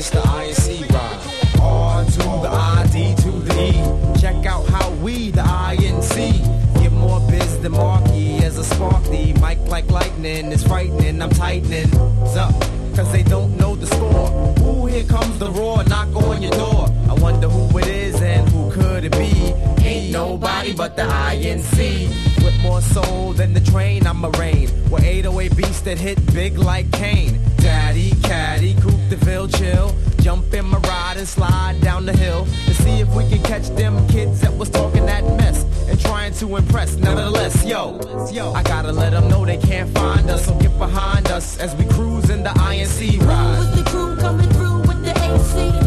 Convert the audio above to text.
it's the INC ride. R to the I, D to the E. Check out how we, the INC, get more biz than Marky as a spark. The mic like lightning is frightening. I'm tightening up, cause they don't know the score. Ooh, here comes the roar, knock on your door. I wonder who it is and who could it be? Ain't nobody but the INC. With more soul than the train, I'm a rain. With 808 beats that hit big like Kane. Daddy, caddy, coupe de ville, chill. Jump in my ride and slide down the hill to see if we can catch them kids that was talking that mess and trying to impress. Nevertheless, yo, I gotta let them know they can't find us. So get behind us as we cruise in the INC ride. With the crew coming through with the AC.